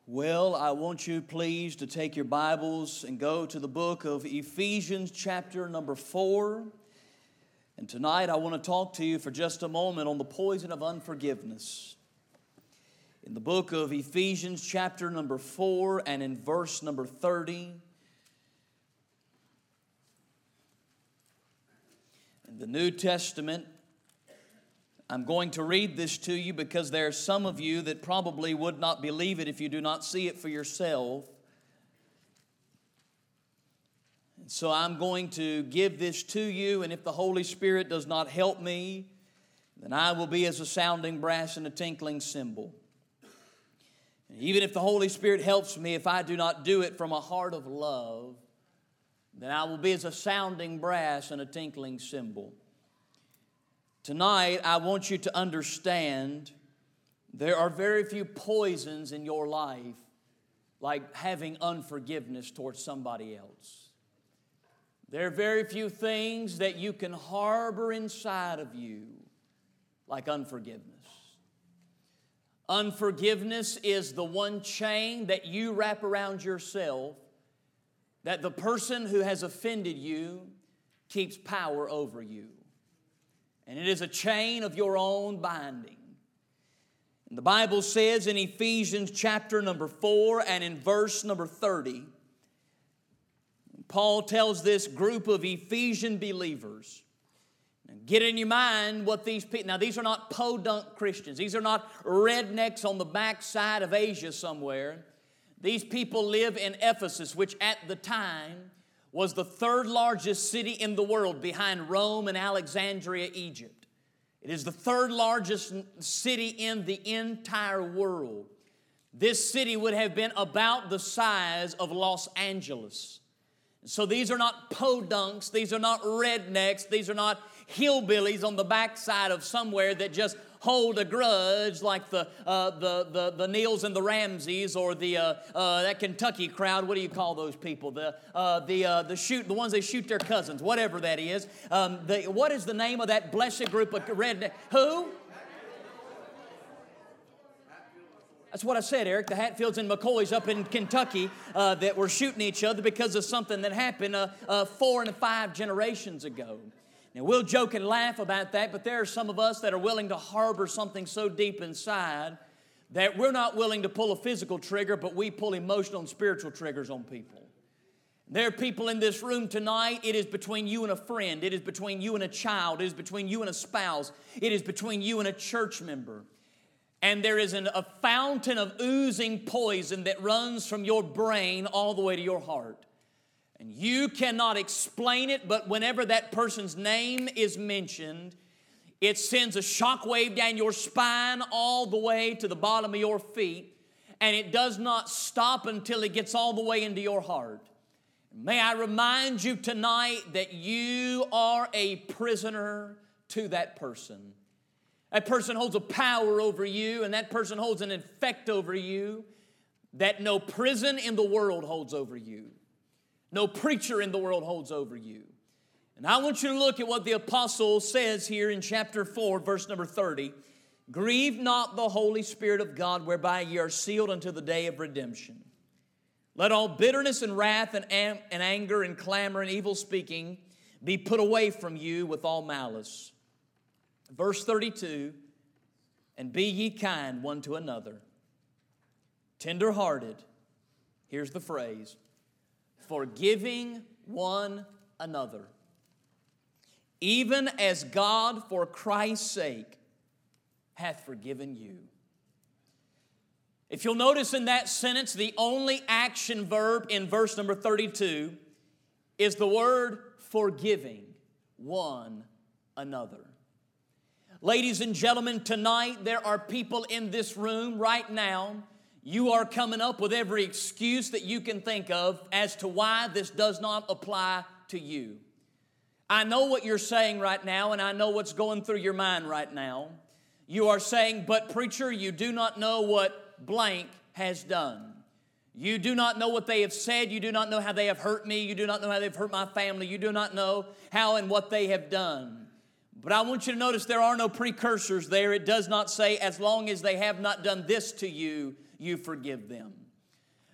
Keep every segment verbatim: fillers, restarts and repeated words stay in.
Well, I want you please to take your Bibles and go to the book of Ephesians chapter number four. And tonight I want to talk to you for just a moment on the poison of unforgiveness. In the book of Ephesians chapter number four and in verse number thirty. In the New Testament, I'm going to read this to you because there are some of you that probably would not believe it if you do not see it for yourself. And so I'm going to give this to you, and if the Holy Spirit does not help me, then I will be as a sounding brass and a tinkling cymbal. And even if the Holy Spirit helps me, if I do not do it from a heart of love, then I will be as a sounding brass and a tinkling cymbal. Tonight, I want you to understand there are very few poisons in your life like having unforgiveness towards somebody else. There are very few things that you can harbor inside of you like unforgiveness. Unforgiveness is the one chain that you wrap around yourself that the person who has offended you keeps power over you. And it is a chain of your own binding. And the Bible says in Ephesians chapter number four and in verse number thirty, Paul tells this group of Ephesian believers, now get in your mind what these people, now these are not podunk Christians. These are not rednecks on the backside of Asia somewhere. These people live in Ephesus, which at the time was the third largest city in the world behind Rome and Alexandria, Egypt. It is the third largest city in the entire world. This city would have been about the size of Los Angeles. So these are not podunks, these are not rednecks, these are not hillbillies on the backside of somewhere that just hold a grudge like the uh, the, the the Neils and the Ramseys or the uh, uh, that Kentucky crowd. What do you call those people? The uh, the uh, the shoot the ones that shoot their cousins, whatever that is. Um, the, what is the name of that blessed group of redneck? Who? That's what I said, Eric. The Hatfields and McCoys up in Kentucky uh, that were shooting each other because of something that happened uh, uh, four and five generations ago. Now, we'll joke and laugh about that, but there are some of us that are willing to harbor something so deep inside that we're not willing to pull a physical trigger, but we pull emotional and spiritual triggers on people. There are people in this room tonight, it is between you and a friend. It is between you and a child. It is between you and a spouse. It is between you and a church member. And there is an, a fountain of oozing poison that runs from your brain all the way to your heart. And you cannot explain it, but whenever that person's name is mentioned, it sends a shockwave down your spine all the way to the bottom of your feet, and it does not stop until it gets all the way into your heart. May I remind you tonight that you are a prisoner to that person. That person holds a power over you, and that person holds an effect over you that no prison in the world holds over you. No preacher in the world holds over you. And I want you to look at what the apostle says here in chapter four, verse number thirty. Grieve not the Holy Spirit of God, whereby ye are sealed unto the day of redemption. Let all bitterness and wrath and, am- and anger and clamor and evil speaking be put away from you with all malice. Verse thirty-two, and be ye kind one to another, tender-hearted. Here's the phrase, forgiving one another, even as God for Christ's sake hath forgiven you. If you'll notice in that sentence, the only action verb in verse number thirty-two is the word forgiving one another. Ladies and gentlemen, tonight there are people in this room right now. You are coming up with every excuse that you can think of as to why this does not apply to you. I know what you're saying right now, and I know what's going through your mind right now. You are saying, but preacher, you do not know what blank has done. You do not know what they have said. You do not know how they have hurt me. You do not know how they've hurt my family. You do not know how and what they have done. But I want you to notice there are no precursors there. It does not say, as long as they have not done this to you, you forgive them.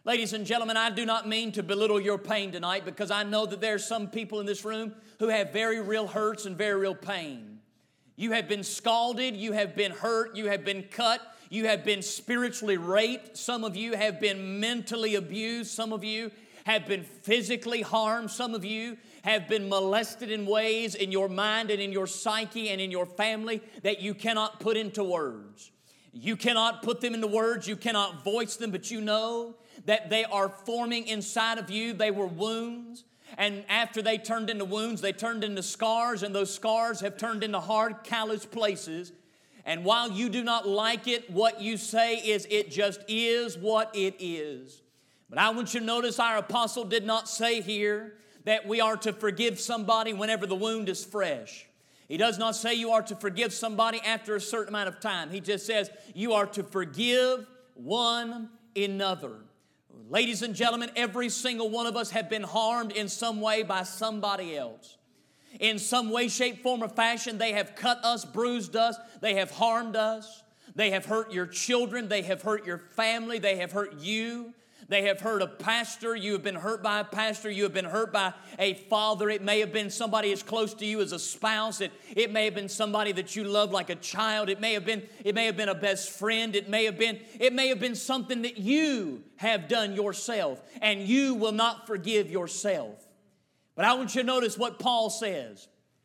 Ladies and gentlemen, I do not mean to belittle your pain tonight, because I know that there are some people in this room who have very real hurts and very real pain. You have been scalded, you have been hurt, you have been cut, you have been spiritually raped. Some of you have been mentally abused. Some of you have been physically harmed. Some of you have been molested in ways in your mind and in your psyche and in your family that you cannot put into words. You cannot put them into words, you cannot voice them, but you know that they are forming inside of you. They were wounds, and after they turned into wounds, they turned into scars, and those scars have turned into hard, callous places. And while you do not like it, what you say is, it just is what it is. But I want you to notice our apostle did not say here that we are to forgive somebody whenever the wound is fresh. He does not say you are to forgive somebody after a certain amount of time. He just says you are to forgive one another. Ladies and gentlemen, every single one of us have been harmed in some way by somebody else. In some way, shape, form, or fashion, they have cut us, bruised us, they have harmed us. They have hurt your children, they have hurt your family, they have hurt you. They have hurt a pastor. You have been hurt by a pastor. You have been hurt by a father. It may have been somebody as close to you as a spouse. It, it may have been somebody that you love like a child. It may have been, it may have been a best friend. It may have been, it may have been something that you have done yourself, and you will not forgive yourself. But I want you to notice what Paul says.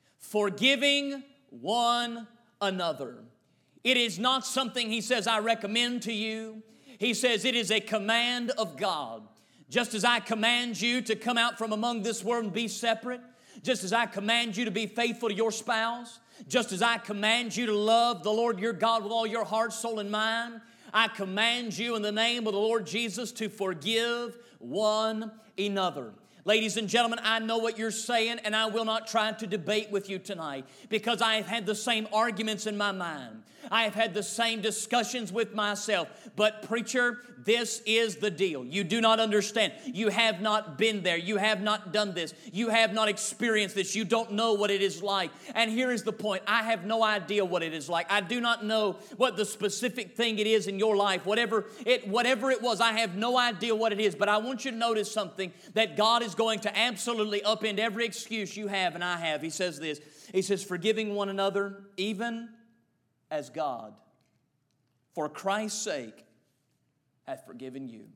Forgiving one another. It is not something, he says, I recommend to you. He says it is a command of God. Just as I command you to come out from among this world and be separate, just as I command you to be faithful to your spouse, just as I command you to love the Lord your God with all your heart, soul, and mind, I command you in the name of the Lord Jesus to forgive one another. Ladies and gentlemen, I know what you're saying, and I will not try to debate with you tonight, because I have had the same arguments in my mind. I have had the same discussions with myself. But preacher, this is the deal. You do not understand. You have not been there. You have not done this. You have not experienced this. You don't know what it is like. And here is the point. I have no idea what it is like. I do not know what the specific thing it is in your life. Whatever it, whatever it was, I have no idea what it is. But I want you to notice something, that God is going to absolutely upend every excuse you have and I have. He says this. He says, forgiving one another, even as God, for Christ's sake, hath forgiven you.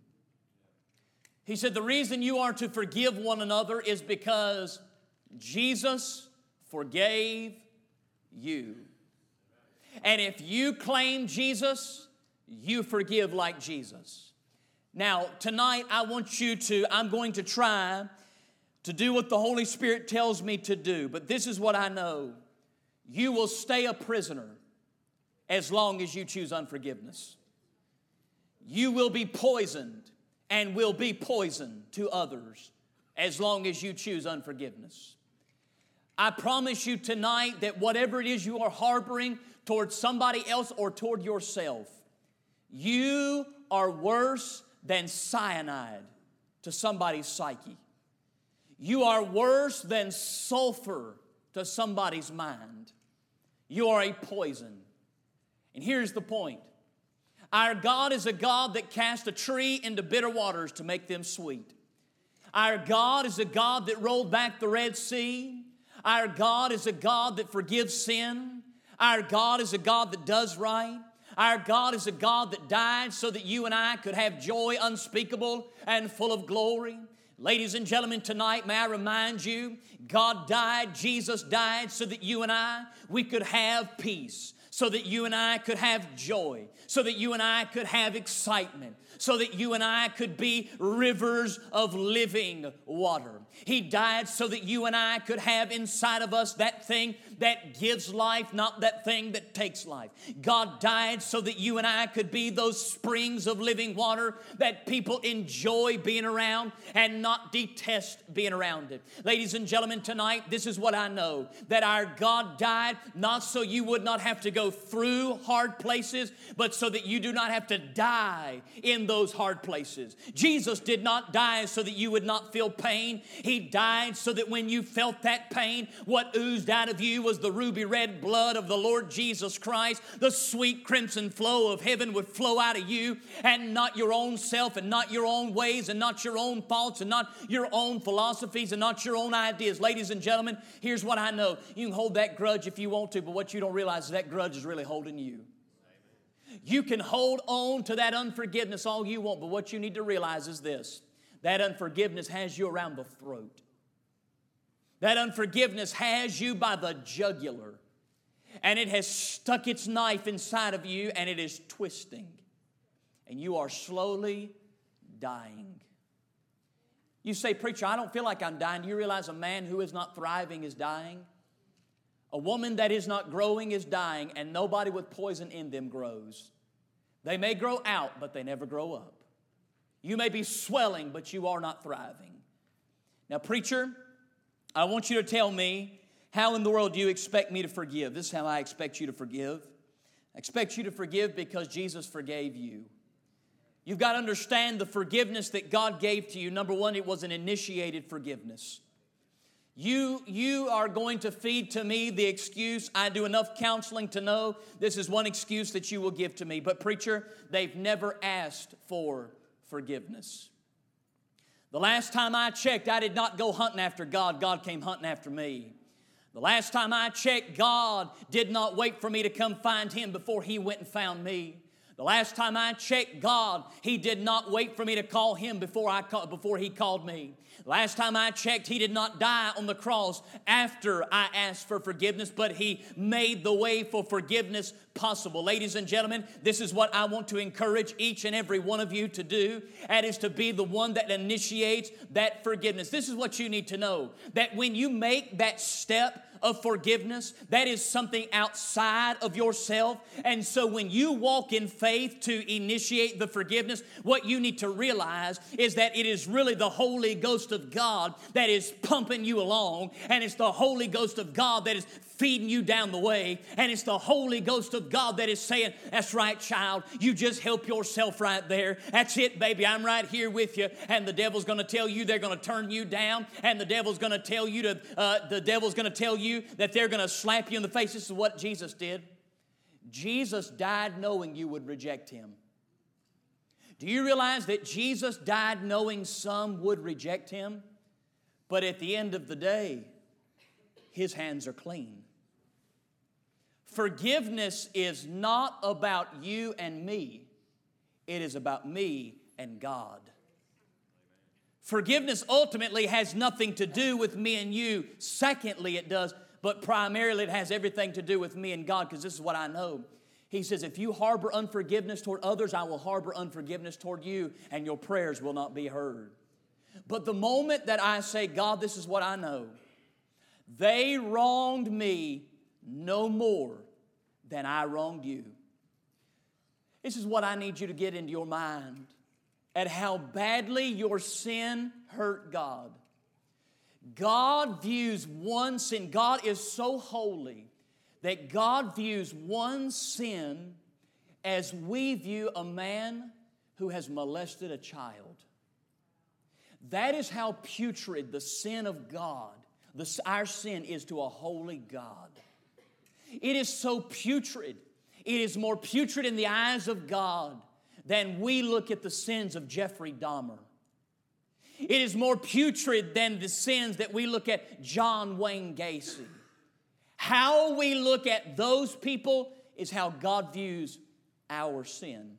He said the reason you are to forgive one another is because Jesus forgave you. And if you claim Jesus, you forgive like Jesus. Now, tonight I want you to, I'm going to try to do what the Holy Spirit tells me to do. But this is what I know. You will stay a prisoner as long as you choose unforgiveness. You will be poisoned and will be poisoned to others as long as you choose unforgiveness. I promise you tonight that whatever it is you are harboring toward somebody else or toward yourself, you are worse than cyanide to somebody's psyche. You are worse than sulfur to somebody's mind. You are a poison. And here's the point. Our God is a God that cast a tree into bitter waters to make them sweet. Our God is a God that rolled back the Red Sea. Our God is a God that forgives sin. Our God is a God that does right. Our God is a God that died so that you and I could have joy unspeakable and full of glory. Ladies and gentlemen, tonight, may I remind you, God died, Jesus died so that you and I, we could have peace, so that you and I could have joy, so that you and I could have excitement, so that you and I could be rivers of living water. He died so that you and I could have inside of us that thing that gives life, not that thing that takes life. God died so that you and I could be those springs of living water that people enjoy being around and not detest being around it. Ladies and gentlemen, tonight, this is what I know, that our God died not so you would not have to go go through hard places, but so that you do not have to die in those hard places. Jesus did not die so that you would not feel pain. He died so that when you felt that pain, what oozed out of you was the ruby red blood of the Lord Jesus Christ. The sweet crimson flow of heaven would flow out of you, and not your own self and not your own ways and not your own thoughts and not your own philosophies and not your own ideas. Ladies and gentlemen, here's what I know. You can hold that grudge if you want to, but what you don't realize is that grudge is really holding you. You can hold on to that unforgiveness all you want, but what you need to realize is this: that unforgiveness has you around the throat. That unforgiveness has you by the jugular, and it has stuck its knife inside of you, and it is twisting, and you are slowly dying. You say, "Preacher, I don't feel like I'm dying." Do you realize a man who is not thriving is dying? A woman that is not growing is dying, and nobody with poison in them grows. They may grow out, but they never grow up. You may be swelling, but you are not thriving. Now, preacher, I want you to tell me, how in the world do you expect me to forgive? This is how I expect you to forgive. I expect you to forgive because Jesus forgave you. You've got to understand the forgiveness that God gave to you. Number one, it was an initiated forgiveness. You, you are going to feed to me the excuse, "I do enough counseling to know this is one excuse that you will give to me." But preacher, they've never asked for forgiveness. The last time I checked, I did not go hunting after God. God came hunting after me. The last time I checked, God did not wait for me to come find Him before He went and found me. The last time I checked God, He did not wait for me to call Him before I call, before He called me. Last time I checked, He did not die on the cross after I asked for forgiveness, but He made the way for forgiveness possible. Ladies and gentlemen, this is what I want to encourage each and every one of you to do, and is to be the one that initiates that forgiveness. This is what you need to know, that when you make that step of forgiveness, that is something outside of yourself. And so when you walk in faith to initiate the forgiveness, what you need to realize is that it is really the Holy Ghost of God that is pumping you along, and it's the Holy Ghost of God that is feeding you down the way, and it's the Holy Ghost of God that is saying, "That's right, child, you just help yourself right there. That's it, baby, I'm right here with you." And the devil's going to tell you they're going to turn you down, and the devil's going to tell you to, uh, the devil's going to tell you that they're going to slap you in the face. This is what Jesus did. Jesus died knowing you would reject Him. Do you realize that Jesus died knowing some would reject Him? But at the end of the day, His hands are clean. Forgiveness is not about you and me. It is about me and God. Forgiveness ultimately has nothing to do with me and you. Secondly, it does, but primarily it has everything to do with me and God, because this is what I know. He says, if you harbor unforgiveness toward others, I will harbor unforgiveness toward you, and your prayers will not be heard. But the moment that I say, "God, this is what I know. They wronged me no more than I wronged you." This is what I need you to get into your mind, at how badly your sin hurt God. God views one sin. God is so holy that God views one sin as we view a man who has molested a child. That is how putrid the sin of God, the, our sin, is to a holy God. It is so putrid. It is more putrid in the eyes of God than we look at the sins of Jeffrey Dahmer. It is more putrid than the sins that we look at John Wayne Gacy. How we look at those people is how God views our sin.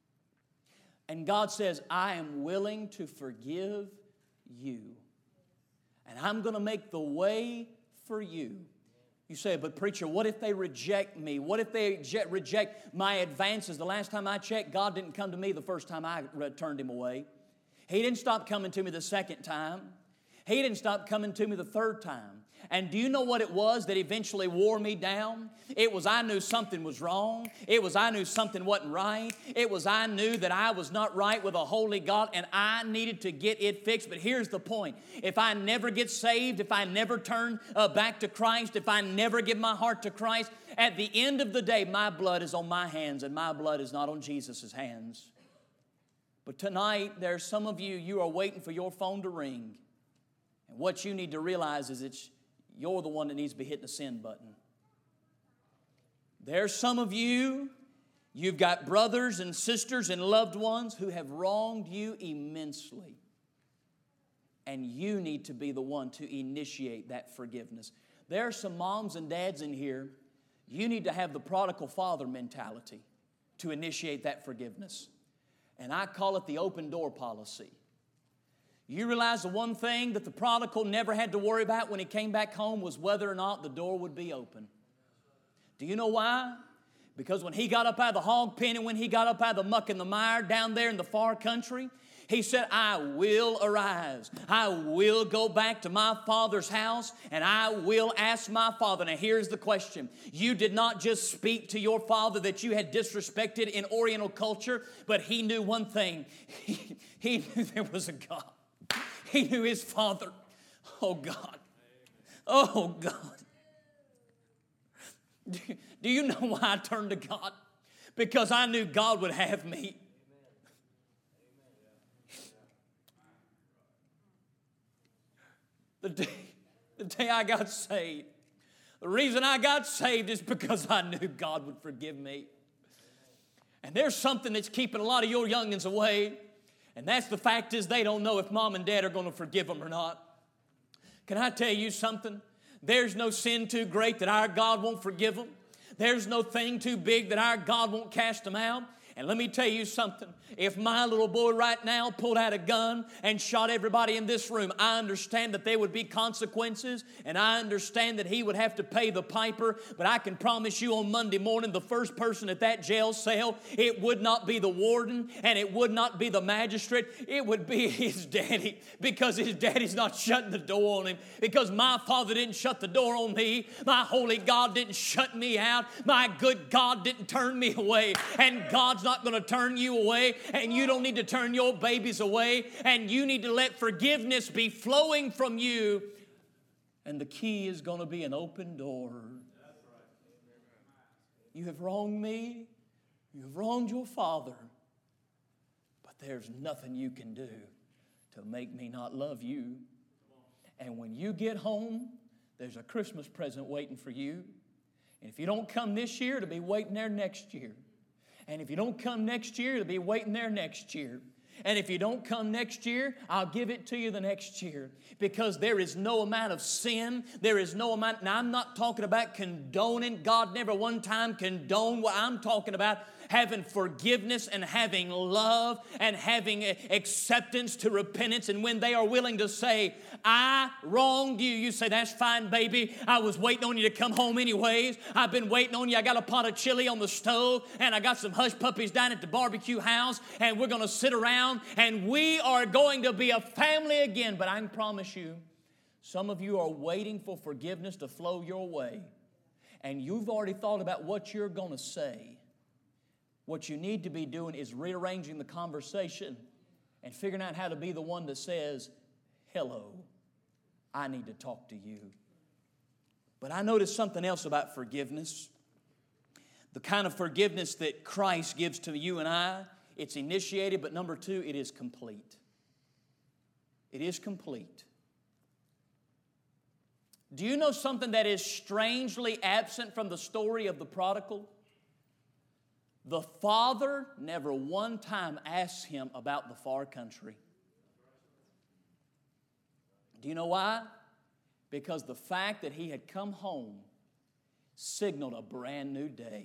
And God says, "I am willing to forgive you. And I'm going to make the way for you." You say, "But preacher, what if they reject me? What if they reject my advances?" The last time I checked, God didn't come to me the first time I turned Him away. He didn't stop coming to me the second time. He didn't stop coming to me the third time. And do you know what it was that eventually wore me down? It was I knew something was wrong. It was I knew something wasn't right. It was I knew that I was not right with a holy God and I needed to get it fixed. But here's the point. If I never get saved, if I never turn uh, back to Christ, if I never give my heart to Christ, at the end of the day, my blood is on my hands and my blood is not on Jesus' hands. But tonight, there's some of you, you are waiting for your phone to ring. And what you need to realize is it's you're the one that needs to be hitting the send button. There's some of you, you've got brothers and sisters and loved ones who have wronged you immensely. And you need to be the one to initiate that forgiveness. There are some moms and dads in here, you need to have the prodigal father mentality to initiate that forgiveness. And I call it the open door policy. You realize the one thing that the prodigal never had to worry about when he came back home was whether or not the door would be open. Do you know why? Because when he got up out of the hog pen and when he got up out of the muck and the mire down there in the far country, he said, I will arise. I will go back to my father's house and I will ask my father. Now here's the question. You did not just speak to your father that you had disrespected in Oriental culture, but he knew one thing. He, he knew there was a God. He knew his father. Oh, God. Oh, God. Do, do you know why I turned to God? Because I knew God would have me. The day, the day I got saved, the reason I got saved is because I knew God would forgive me. And there's something that's keeping a lot of your youngins away. And that's the fact is they don't know if mom and dad are going to forgive them or not. Can I tell you something? There's no sin too great that our God won't forgive them. There's no thing too big that our God won't cast them out. And let me tell you something. If my little boy right now pulled out a gun and shot everybody in this room, I understand that there would be consequences and I understand that he would have to pay the piper. But I can promise you on Monday morning, the first person at that jail cell, it would not be the warden and it would not be the magistrate. It would be his daddy, because his daddy's not shutting the door on him, because my father didn't shut the door on me. My holy God didn't shut me out. My good God didn't turn me away. And God's not going to turn you away, and you don't need to turn your babies away, and you need to let forgiveness be flowing from you. And the key is going to be an open door. You have wronged me. You have wronged your father. But there's nothing you can do to make me not love you. And when you get home, there's a Christmas present waiting for you. And if you don't come this year, it'll be waiting there next year. And if you don't come next year, it'll be waiting there next year. And if you don't come next year, I'll give it to you the next year. Because there is no amount of sin. There is no amount. Now, I'm not talking about condoning. God never one time condoned what I'm talking about. Having forgiveness and having love and having acceptance to repentance. And when they are willing to say, I wronged you, you say, that's fine, baby. I was waiting on you to come home anyways. I've been waiting on you. I got a pot of chili on the stove and I got some hush puppies down at the barbecue house and we're going to sit around and we are going to be a family again. But I can promise you, some of you are waiting for forgiveness to flow your way. And you've already thought about what you're going to say. What you need to be doing is rearranging the conversation and figuring out how to be the one that says, hello, I need to talk to you. But I noticed something else about forgiveness. The kind of forgiveness that Christ gives to you and I, it's initiated, but number two, it is complete. It is complete. Do you know something that is strangely absent from the story of the prodigal? The father never one time asked him about the far country. Do you know why? Because the fact that he had come home signaled a brand new day.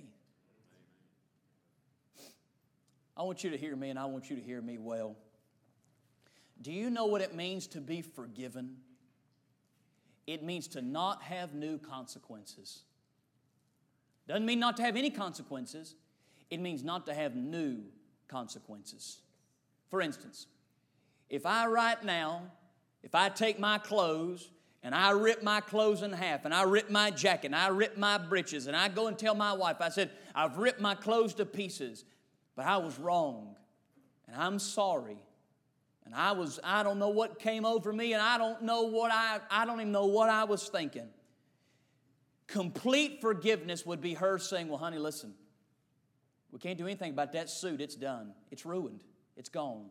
I want you to hear me, and I want you to hear me well. Do you know what it means to be forgiven? It means to not have new consequences. Doesn't mean not to have any consequences. It means not to have new consequences. For instance, if I right now, if I take my clothes and I rip my clothes in half, and I rip my jacket, and I rip my breeches, and I go and tell my wife, I said, I've ripped my clothes to pieces, but I was wrong, and I'm sorry. And I was, I don't know what came over me, and I don't know what I, I don't even know what I was thinking. Complete forgiveness would be her saying, well, honey, listen, we can't do anything about that suit. It's done. It's ruined. It's gone.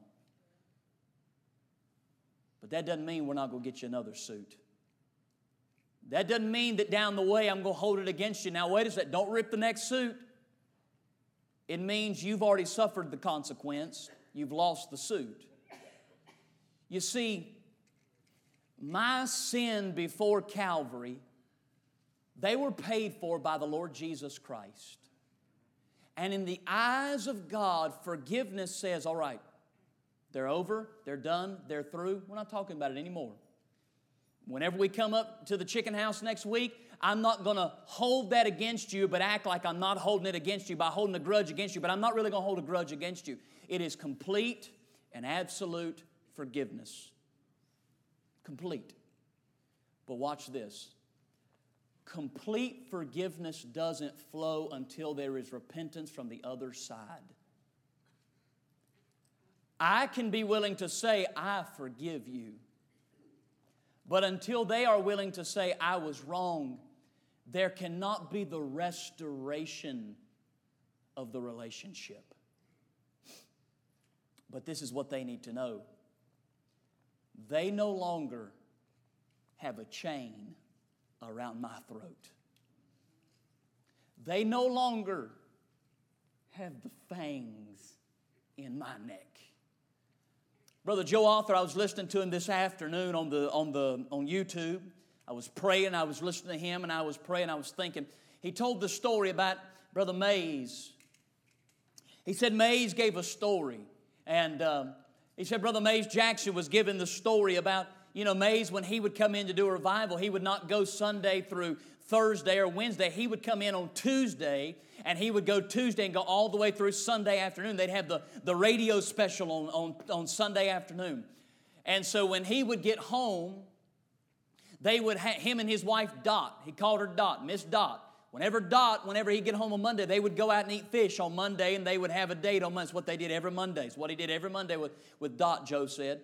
But that doesn't mean we're not going to get you another suit. That doesn't mean that down the way I'm going to hold it against you. Now, wait a second. Don't rip the next suit. It means you've already suffered the consequence. You've lost the suit. You see, my sin before Calvary, they were paid for by the Lord Jesus Christ. And in the eyes of God, forgiveness says, all right, they're over, they're done, they're through. We're not talking about it anymore. Whenever we come up to the chicken house next week, I'm not going to hold that against you, but act like I'm not holding it against you by holding a grudge against you, but I'm not really going to hold a grudge against you. It is complete and absolute forgiveness. Complete. But watch this. Complete forgiveness doesn't flow until there is repentance from the other side. I can be willing to say, I forgive you. But until they are willing to say, I was wrong, there cannot be the restoration of the relationship. But this is what they need to know. They no longer have a chain around my throat. They no longer have the fangs in my neck. Brother Joe Arthur, I was listening to him this afternoon on the on the on YouTube. I was praying, I was listening to him, and I was praying, I was thinking. He told the story about Brother Mays. He said Mays gave a story, and um, he said Brother Mays Jackson was given the story about, you know, Mays, when he would come in to do a revival, he would not go Sunday through Thursday or Wednesday. He would come in on Tuesday, and he would go Tuesday and go all the way through Sunday afternoon. They'd have the, the radio special on, on, on Sunday afternoon. And so when he would get home, they would have him and his wife Dot. He called her Dot, Miss Dot. Whenever Dot, whenever he'd get home on Monday, they would go out and eat fish on Monday, and they would have a date on Monday. It's what they did every Monday. It's what he did every Monday with, with Dot, Joe said.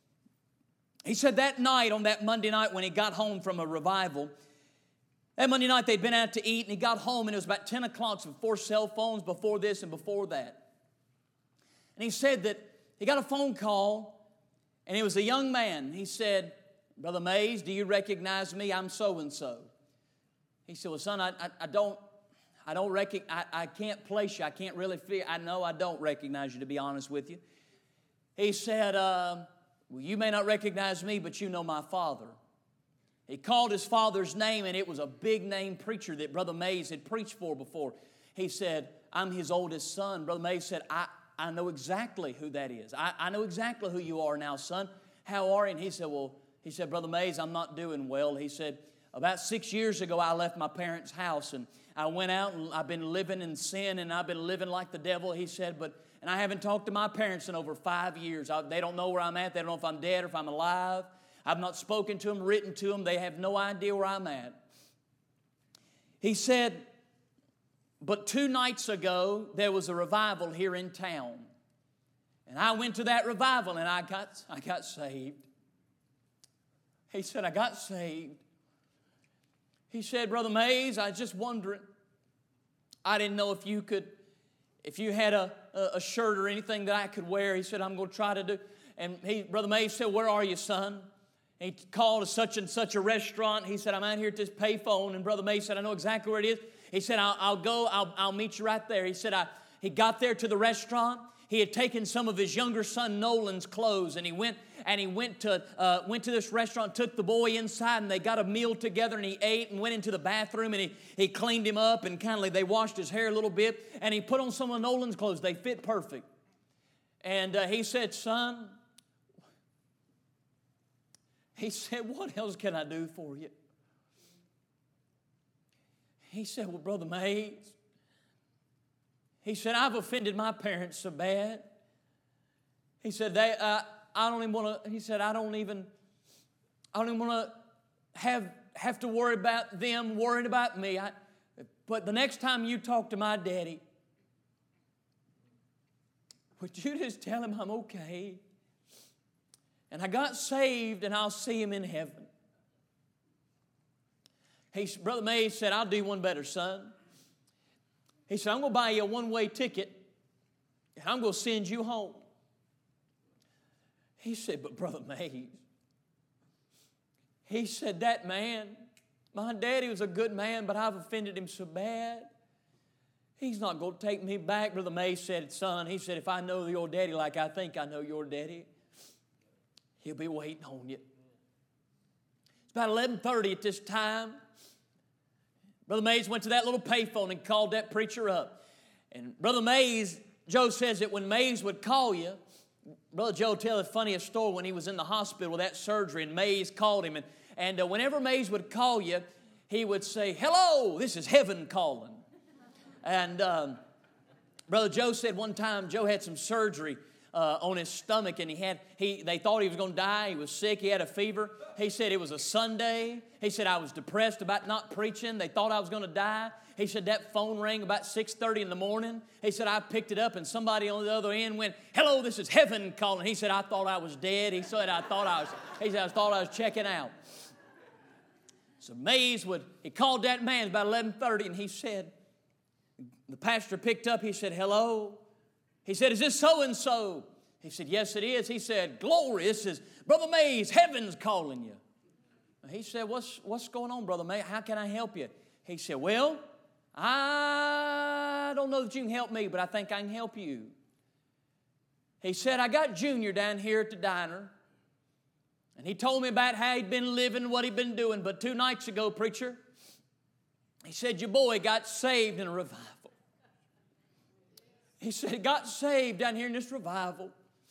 He said that night, on that Monday night when he got home from a revival, that Monday night they'd been out to eat, and he got home, and it was about ten o'clock, so before cell phones, before this and before that. And he said that he got a phone call, and it was a young man. He said, Brother Mays, do you recognize me? I'm so-and-so. He said, well, son, I, I, I don't, I don't recognize, I, I can't place you. I can't really feel, I know I don't recognize you, to be honest with you. He said, uh, well, you may not recognize me, but you know my father. He called his father's name, and it was a big-name preacher that Brother Mays had preached for before. He said, I'm his oldest son. Brother Mays said, I, I know exactly who that is. I, I know exactly who you are now, son. How are you? And he said, well, he said, Brother Mays, I'm not doing well. He said, about six years ago, I left my parents' house, and I went out, and I've been living in sin, and I've been living like the devil. He said, but, and I haven't talked to my parents in over five years. I, they don't know where I'm at. They don't know if I'm dead or if I'm alive. I've not spoken to them, written to them. They have no idea where I'm at. He said, but two nights ago, there was a revival here in town. And I went to that revival, and I got, I got saved. He said, I got saved. He said, Brother Mays, I was just wondering, I didn't know if you could, if you had a, a shirt or anything that I could wear. He said, I'm going to try to do. And he, Brother Mays said, where are you, son? And he called such and such a restaurant. He said, I'm out here at this payphone. And Brother Mays said, I know exactly where it is. He said, I'll, I'll go, I'll, I'll meet you right there. He said, I, he got there to the restaurant. He had taken some of his younger son Nolan's clothes, and he went and he went to uh, went to this restaurant, took the boy inside, and they got a meal together, and he ate and went into the bathroom, and he, he cleaned him up, and kind of like they washed his hair a little bit, and he put on some of Nolan's clothes. They fit perfect. And uh, he said, son, he said, what else can I do for you? He said, well, Brother Mays, he said, I've offended my parents so bad. He said, they, uh, I don't even want to, he said, I don't even, I don't even want to have, have to worry about them worrying about me. I, but the next time you talk to my daddy, would you just tell him I'm okay? And I got saved, and I'll see him in heaven. He, Brother Mays said, I'll do one better, son. He said, I'm going to buy you a one-way ticket, and I'm going to send you home. He said, but Brother Mays, he said, that man, my daddy was a good man, but I've offended him so bad. He's not going to take me back. Brother Mays said, son, he said, if I know your daddy like I think I know your daddy, he'll be waiting on you. It's about eleven thirty at this time. Brother Mays went to that little payphone and called that preacher up. And Brother Mays, Joe says that when Mays would call you, Brother Joe tell the funniest story when he was in the hospital with that surgery, and Mays called him. And, and uh, whenever Mays would call you, he would say, hello, this is heaven calling. And um, Brother Joe said one time Joe had some surgery uh, on his stomach, and he had he they thought he was going to die. He was sick. He had a fever. He said it was a Sunday. He said I was depressed about not preaching. They thought I was going to die. He said that phone rang about six thirty in the morning. He said I picked it up, and somebody on the other end went, hello, this is heaven calling. He said I thought I was dead. He said I thought I was. He said I thought I was checking out. So Mays would he called that man about eleven thirty, and he said. The pastor picked up, he said, hello. He said, is this so-and-so? He said, yes, it is. He said, glory, this is Brother Mays, heaven's calling you. He said, what's, what's going on, Brother Mays? How can I help you? He said, well, I don't know that you can help me, but I think I can help you. He said, I got Junior down here at the diner, and he told me about how he'd been living, what he'd been doing, but two nights ago, preacher, he said, your boy got saved in a revival. He said, he got saved down here in this revival.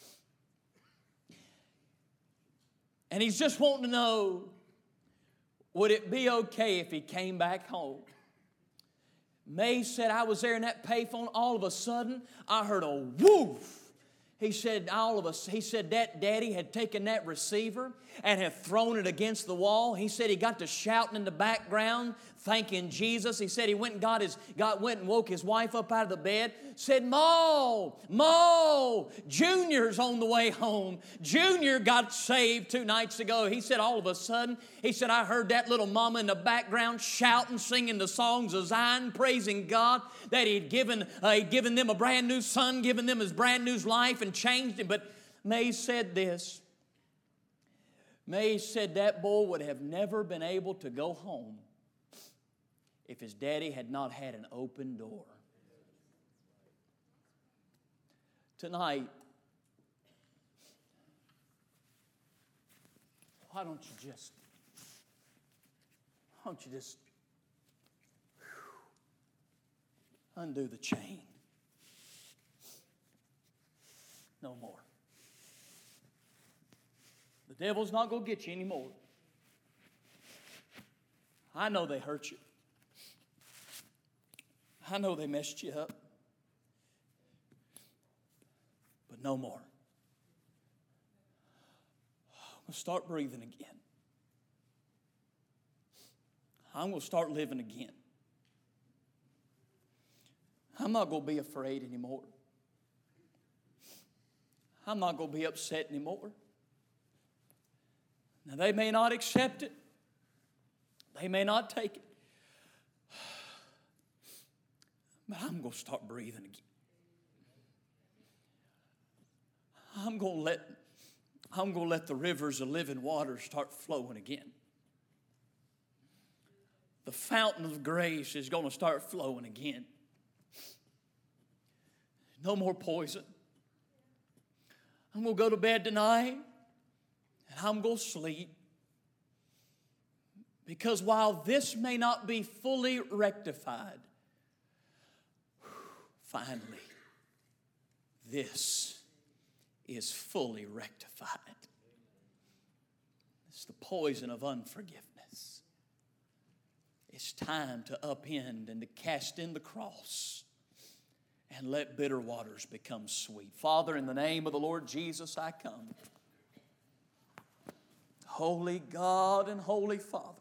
And he's just wanting to know, would it be okay if he came back home? May said, I was there in that payphone. All of a sudden, I heard a woof. He said, all of us, he said that daddy had taken that receiver and had thrown it against the wall. He said he got to shouting in the background, thanking Jesus. He said he went and got his, got, went and woke his wife up out of the bed. Said, Ma, Ma, Junior's on the way home. Junior got saved two nights ago. He said all of a sudden, he said, I heard that little mama in the background shouting, singing the songs of Zion, praising God that he'd given, uh, he'd given them a brand new son, given them his brand new life and changed him. But May said this. May said that boy would have never been able to go home if his daddy had not had an open door. Tonight, why don't you just, why don't you just whew, undo the chain? No more. The devil's not going to get you anymore. I know they hurt you. I know they messed you up. But no more. I'm going to start breathing again. I'm going to start living again. I'm not going to be afraid anymore. I'm not going to be upset anymore. Now, they may not accept it. They may not take it. But I'm going to start breathing again. I'm going to let, I'm going to let the rivers of living water start flowing again. The fountain of grace is going to start flowing again. No more poison. I'm going to go to bed tonight and I'm going to sleep. Because while this may not be fully rectified, finally, this is fully rectified. It's the poison of unforgiveness. It's time to upend and to cast in the cross and let bitter waters become sweet. Father, in the name of the Lord Jesus, I come. Holy God and Holy Father,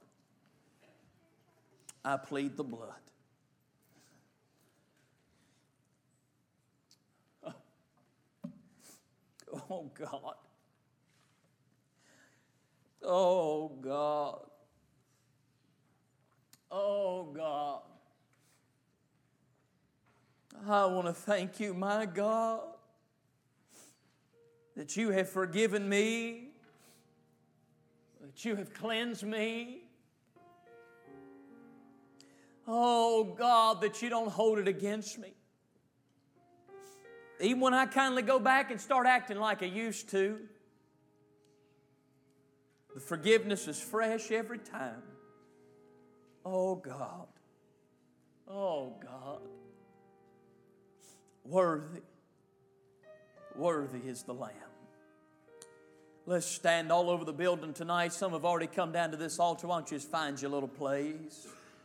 I plead the blood. Oh, oh God. Oh God. Oh God. I want to thank you, my God, that you have forgiven me, that you have cleansed me. Oh God, that you don't hold it against me. Even when I kindly go back and start acting like I used to, the forgiveness is fresh every time. Oh God. Oh God. Worthy. Worthy is the Lamb. Let's stand all over the building tonight. Some have already come down to this altar. Why don't you just find your little place?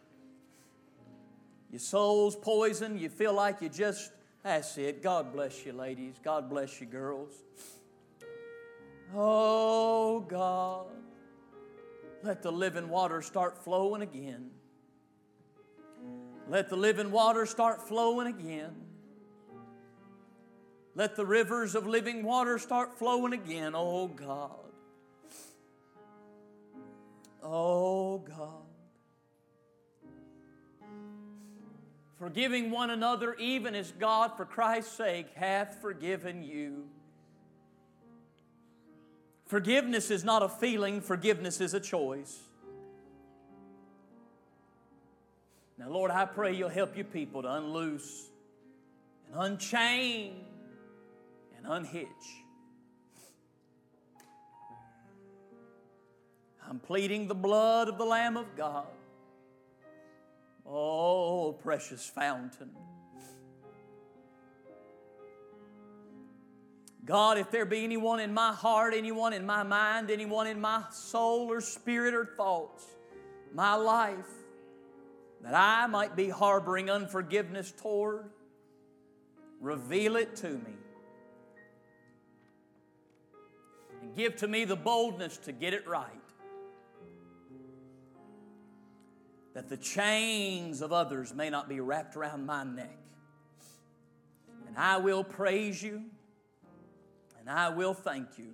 Your soul's poisoned. You feel like you just, that's it. God bless you, ladies. God bless you, girls. Oh, God. Let the living water start flowing again. Let the living water start flowing again. Let the rivers of living water start flowing again, oh God. Oh God. Forgiving one another even as God, for Christ's sake, hath forgiven you. Forgiveness is not a feeling, forgiveness is a choice. Now, Lord, I pray you'll help your people to unloose and unchain and unhitch. I'm pleading the blood of the Lamb of God. Oh, precious fountain. God, if there be anyone in my heart, anyone in my mind, anyone in my soul or spirit or thoughts, my life, that I might be harboring unforgiveness toward, reveal it to me. And give to me the boldness to get it right. That the chains of others may not be wrapped around my neck. And I will praise you, and I will thank you.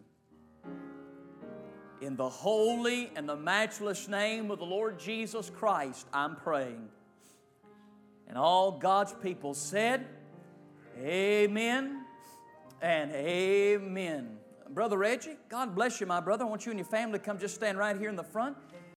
In the holy and the matchless name of the Lord Jesus Christ, I'm praying. And all God's people said, amen and amen. Brother Reggie, God bless you, my brother. I want you and your family to come just stand right here in the front.